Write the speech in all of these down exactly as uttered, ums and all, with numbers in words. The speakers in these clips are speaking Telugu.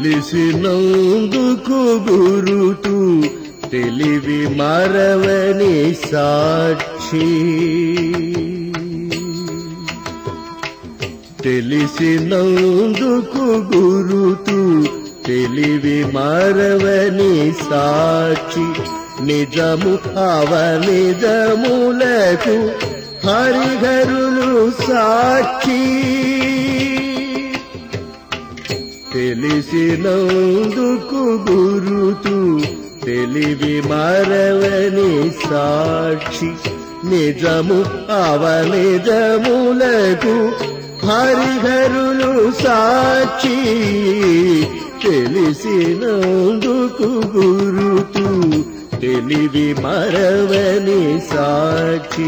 తెలిసినందుకు గురుతు తెలివి మరవని సాక్షి. తెలిసినందుకు గురుతు తెలివి మరవని సాక్షి. నిజము అవనిజములకు హరిహరులు సాక్షి. తెలిసినందుకు గురుతు తెలివి మరవని సాక్షి. నిజము అవనిజములకు హరిహరులు సాక్షి. తెలిసినందుకు గురుతు తెలివి మరవని సాక్షి.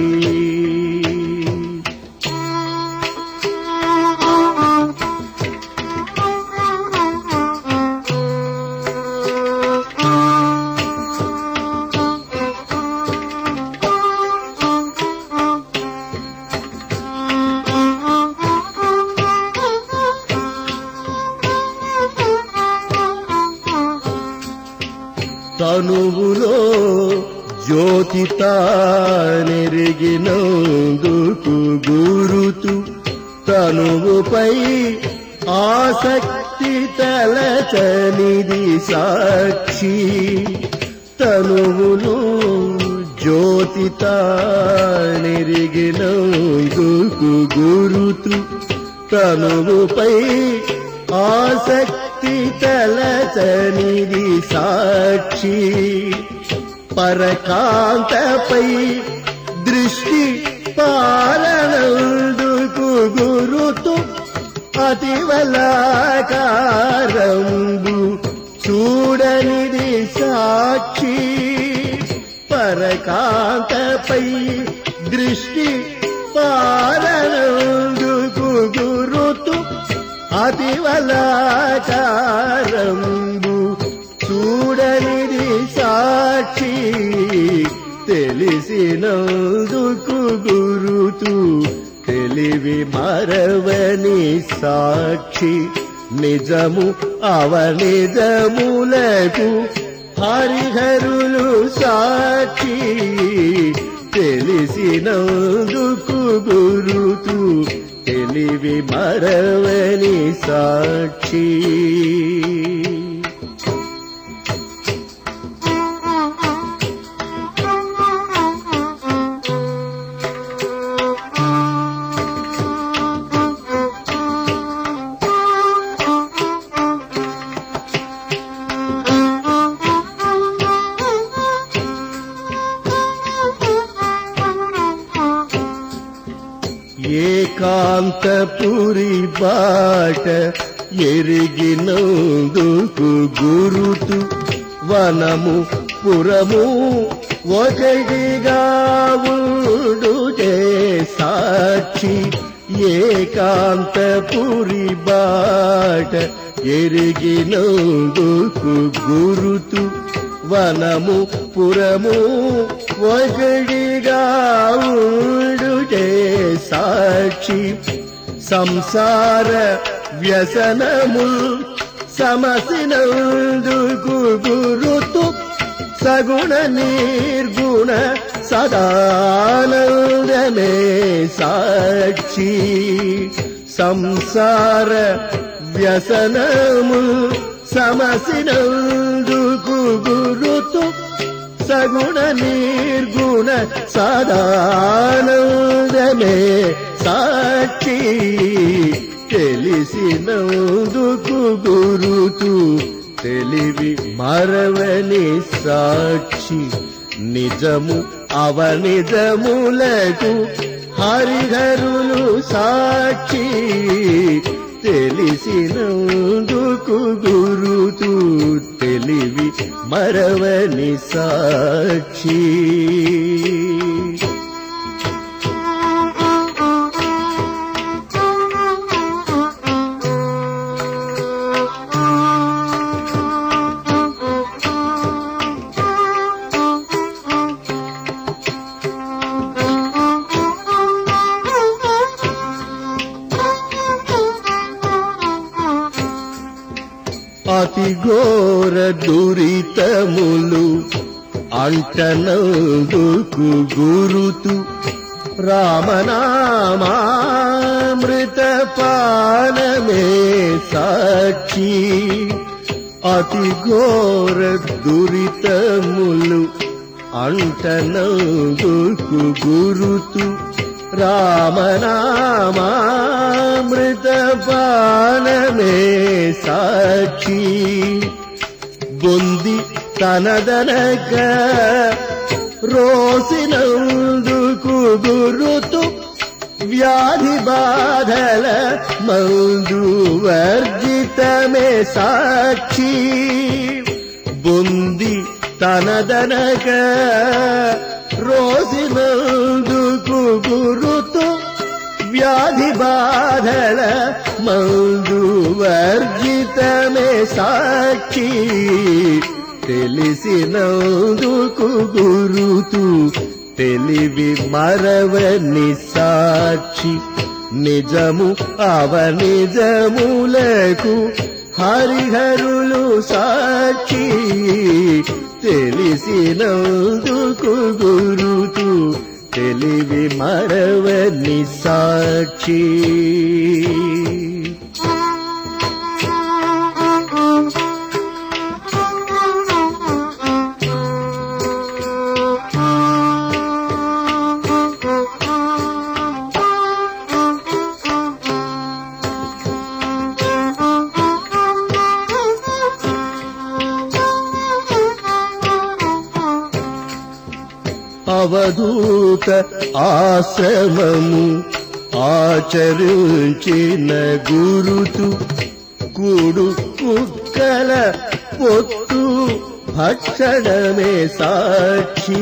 తనువులో జ్యోతి తానెరిగినందుకు గురుతు తనువుపై ఆసక్తి తలచనిది సాక్షి. తనువులో జ్యోతి తానెరిగినందుకు గురుతు తనువుపై ఆసక్తి తలచనిది సాక్షి. పరకాంతపై దృష్టి పాలనందుకు గురుతు అతివలాకారంబు చూడనిది సాక్షి. పరకాంతపై దృష్టి పాలనందుకు గురుతు అతివలాకారంబు చూడనిది సాక్షి. తెలిసినందుకు గురుతు తెలివి మరవని సాక్షి. నిజము అవనిజములకు హరిహరులు సాక్షి. తెలిసినందుకు గురుతు తెలివి మరవని సాక్షి. ఏకాంతపురి బాట ఎరిగినందుకు గురుతు వనము పురము ఒకటిగా ఉండుటే సాక్షి. ఏకాంతపురి బాట ఎరిగినందుకు గురుతు వనము పురము ఒకటిగా ఉండుటే సాక్షి. సంసార వ్యసనము సమసినందుకు గురుతు సగుణ నిర్గుణ సదానందమే సాక్షి. సంసార వ్యసనము సమసినందుకు గురుతు సగుణ నిర్గుణ సదానందమే సాక్షి. తెలిసినందుకు గురుతు తెలివి మరవని సాక్షి. నిజము అవనిజములకు హరిహరులు సాక్షి. తెలిసినందుకు గురుతు తెలివి మరవని సాక్షి. అతి ఘోర దురితములు అంటనందుకు గురుతు రామనామామృత పానమే సాక్షి. అతి ఘోర దురితములు అంటనందుకు గురుతు రామనామామృత పానమే సాక్షి. బొంది తనదనక రోసినందుకు గురుతు వ్యాధి బాధల మందు వర్జితమే సాక్షి. బొంది తనదనక రోసినందుకు గురుతు వ్యాధి బాధల మందు వర్జితమే సాక్షి. తెలిసినందుకు గురుతు తెలివి మరవని సాక్షి. నిజము అవనిజములకు హరిహరులు సాక్షి. తెలిసినందుకు గురుతు తెలివి మరవని సాక్షి. అవధూత ఆశ్రమము ఆచరించిన గురుతు కూడు కుక్కల పొత్తు భక్షణమే సాక్షి.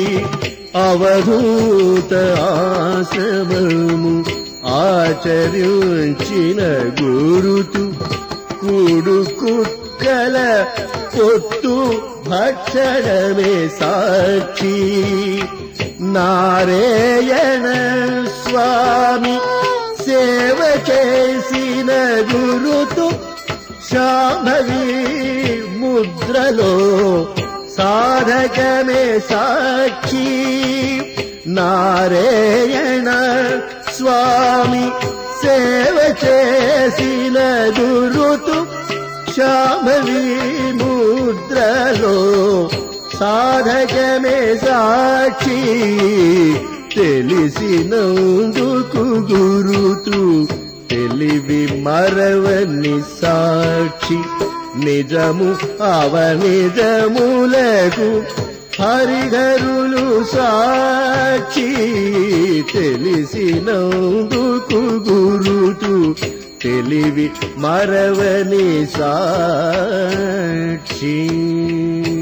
అవధూత ఆశ్రమము ఆచరించిన గురుతు కూడు కుక్కల పొత్తు భక్షణమే సాక్షి. నారాయణ స్వామి సేవ చేసిన గురుతు శాంభవి ముద్రలో సాధకమే సాక్షి. నారాయణ స్వామి సేవ చేసిన గురుతు శాంభవి ముద్రలో సాధకమే సాక్షి. తెలిసినందుకు గురుతు తెలివి మరవని సాక్షి. నిజము అవనిజములకు హరిహరులు సాక్షి. తెలిసినందుకు గురుతు తెలివి మరవని సాక్షి.